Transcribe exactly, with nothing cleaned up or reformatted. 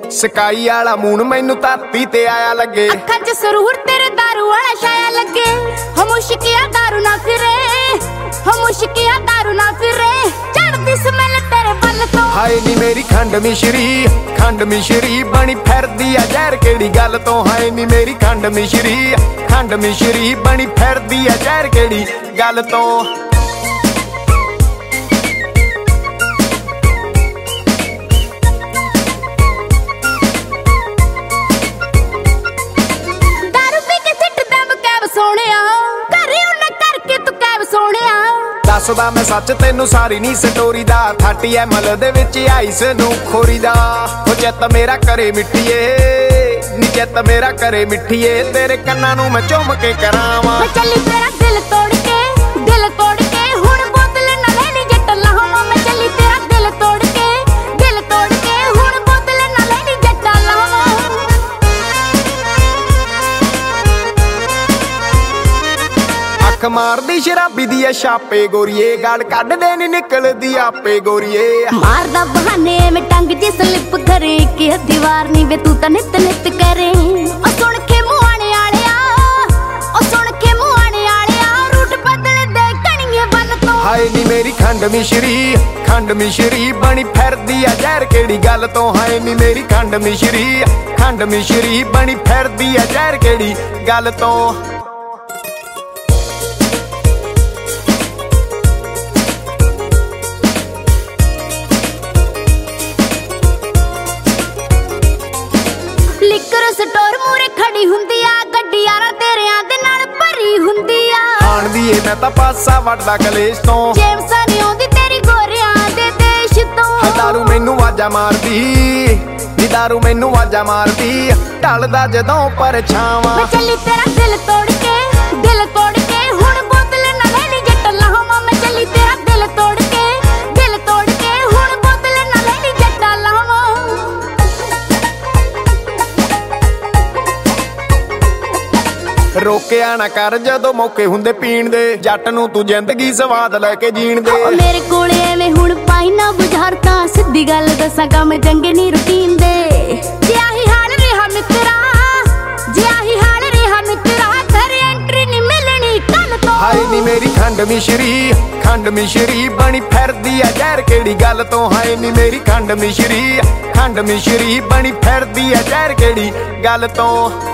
Sky ਵਾਲਾ moon ਮੈਨੂੰ ਧਰਤੀ ਤੇ ਆਇਆ ਲੱਗੇ। ਅੱਖਾਂ 'ਚ ਸਰੂਰ ਤੇਰੇ ਦਾਰੂ ਵਾਲਾ ਛਾਇਆ ਲੱਗੇ। ਹੋ ਮੁਸ਼ਕਿਆ ਦਾਰੂ ਨਾ ਫਿਰੇ, ਹੋ ਮੁਸ਼ਕਿਆ ਦਾਰੂ ਨਾ ਫਿਰੇ, ਚੜਦੀ ਸਮੈਲ ਤੇਰੇ ਵੱਲ ਤੋਂ। ਹਾਏ ਨੀ ਮੇਰੀ ਖੰਡ ਮਿਸ਼ਰੀ, ਖੰਡ ਮਿਸ਼ਰੀ ਬਣੀ ਫਿਰਦੀ ਆ ਜ਼ਹਿਰ ਕਿਹੜੀ ਗੱਲ ਤੋਂ। ਹਾਏ ਨੀ ਮੇਰੀ ਖੰਡ ਮਿਸ਼ਰੀ, ਖੰਡ ਮਿਸ਼ਰੀ ਬਣੀ ਫਿਰਦੀ ਆ ਜ਼ਹਿਰ ਕਿਹੜੀ ਗੱਲ ਤੋਂ। ਦੱਸਦਾ ਮੈਂ ਸੱਚ ਤੈਨੂੰ ਸਾਰੀ ਨੀ ਸਟੋਰੀ ਦਾ, ਥਰਟੀ ਐਮ ਐਲ ਦੇ ਵਿੱਚ ਆਈਸ ਨੂੰ ਖੋਰੀ ਦਾ। ਹੋ ਚਿੱਤ ਮੇਰਾ ਕਰੇ ਮਿੱਠੀਏ, ਨੀ ਚਿੱਤ ਮੇਰਾ ਕਰੇ ਮਿੱਠੀਏ, ਤੇਰੇ ਕੰਨਾਂ ਨੂੰ ਮੈਂ ਚੁੰਮ ਕੇ ਕਰਾਵਾਂ। ਮੈਂ ਚੱਲੀ ਤੇਰਾ ਦਿਲ ਤੋੜ ਕੇ, ਦਿਲ ਤੋੜ ਕੇ, ਹੁਣ ਬੋਤਲ ਨਾ ਲੈਣੀ ਜੱਟ ਲਾਵਾਂ। ਮੈਂ ਚੱਲੀ ਤੇਰਾ ਦਿਲ ਤੋੜ ਕੇ, ਦਿਲ ਤੋੜ ਕੇ, ਹੁਣ ਬੋਤਲ ਨਾ ਲੈਣੀ ਜੱਟ ਲਾਵਾਂ। ਅੱਖ ਮਾਰਦੀ ਸ਼ਰਾਬੀ ਦੀ ਐ ਛਾਪੇ ਗੋਰੀਏ, ਗਾਲ ਕੱਢਦੇ ਨੀ ਨਿਕਲਦੀ ਆਪੇ ਗੋਰੀਏ। ਮਾਰਦਾ ਬਹਾਨੇ ਮੈਂ ਟੰਗ ਜੇ ਸਲਿੱਪ ਕਰੇ, ਕਿ ਦੀਵਾਰ ਨੀ ਵੇ ਤੂੰ ਤਾਂ ਨਿੱਤ ਨਿੱਤ ਕਰੇ। ਉਹ ਸੁਣ ਕੇ ਮੁਹਾਣੇ ਆਲਿਆ, ਉਹ ਸੁਣ ਕੇ ਮੁਹਾਣੇ ਆਲਿਆ, ਰੂਟ ਬਦਲਦੇ ਕਣੀਏ ਵੱਲ ਤੋਂ। ਹਾਏ ਨੀ ਮੇਰੀ ਖੰਡ ਮਿਸ਼ਰੀ, ਖੰਡ ਮਿਸ਼ਰੀ ਬਣੀ ਫਿਰਦੀ ਆ ਜ਼ਹਿਰ ਕਿਹੜੀ ਗੱਲ ਤੋਂ। ਹਾਏ ਨੀ ਮੇਰੀ ਖੰਡ ਮਿਸ਼ਰੀ, ਖੰਡ ਮਿਸ਼ਰੀ ਬਣੀ ਫਿਰਦੀ ਆ ਜ਼ਹਿਰ ਕਿਹੜੀ ਗੱਲ ਤੋਂ। ਲਿਕਰ ਸਟੋਰ ਮੂਰੇ ਖੜੀ ਹੁੰਦੀ ਆ, ਗੱਡੀ ਯਾਰਾਂ ਤੇਰਿਆਂ ਦੇ ਨਾਲ ਭਰੀ ਹੁੰਦੀ ਆ। ਖਾਣ ਦੀ ਏ ਮੈਂ ਤਾਂ ਪਾਸਾ ਵੱਟਦਾ ਕਲੇਸ਼ ਤੋਂ, ਜੇਮਸਾਂ ਨੀ ਆਉਂਦੀ ਤੇਰੀ ਗੋਰਿਆਂ ਦੇ ਦੇਸ਼ ਤੋਂ। ਦਾਰੂ ਮੈਨੂੰ ਵਾਜਾ ਮਾਰਦੀ, ਨੀ ਦਾਰੂ ਮੈਨੂੰ ਵਾਜਾ ਮਾਰਦੀ, ਢਲਦਾ ਜਦੋਂ ਪਰਛਾਵਾਂ। ਮੈਂ ਚੱਲੀ ਤੇਰਾ ਦਿਲ ਤੋੜ ਕੇ, ਦਿਲ ਤੋੜ ਕੇ, ਹੁਣ ਬੋਤਲ ਨਾ ਲੈਣੀ ਜੱਟ ਲਾਵਾਂ। ਮੈਂ ਚੱਲੀ ਤੇਰਾ ਦਿਲ ਤੋੜ ਕੇ, ਦਿਲ ਤੋੜ ਕੇ, ਹੁਣ ਬੋਤਲ ਨਾ ਲੈਣੀ ਜੱਟ ਲਾਵਾਂ। ਰੋਕਿਆ ਨਾ ਕਰ ਜਦੋਂ ਮੌਕੇ ਹੁੰਦੇ ਪੀਣ ਦੇ, ਜੱਟ ਨੂੰ ਤੂੰ ਜ਼ਿੰਦਗੀ ਸਵਾਦ ਲੈ ਕੇ ਜੀਣ ਦੇ। ਮੇਰੇ ਕੋਲੇ ਐਵੇਂ ਹੁਣ ਪਾਈ ਨਾ ਬੁਝਾਰਤਾਂ, ਸਿੱਧੀ ਗੱਲ ਦੱਸਾਂ ਕੰਮ ਚੰਗੇ ਨੀ ਰੁਟੀਨ ਦੇ। ਜੇ ਆਹੀ ਹਾਲ ਰਿਹਾ ਮਿੱਤਰਾ, ਜੇ ਆਹੀ ਹਾਲ ਰਿਹਾ ਮਿੱਤਰਾ, ਘਰ ਐਂਟਰੀ ਨੀ ਮਿਲਣੀ ਕੱਲ ਤੋਂ। ਹਾਏ ਨੀ ਮੇਰੀ ਖੰਡ ਮਿਸ਼ਰੀ, ਖੰਡ ਮਿਸ਼ਰੀ ਬਣੀ ਫਿਰਦੀ ਆ ਜ਼ਹਿਰ ਕਿਹੜੀ ਗੱਲ ਤੋਂ। ਹਾਏ ਨੀ ਮੇਰੀ ਖੰਡ ਮਿਸ਼ਰੀ, ਖੰਡ ਮਿਸ਼ਰੀ ਬਣੀ ਫਿਰਦੀ ਆ ਜ਼ਹਿਰ ਕਿਹੜੀ ਗੱਲ ਤੋਂ।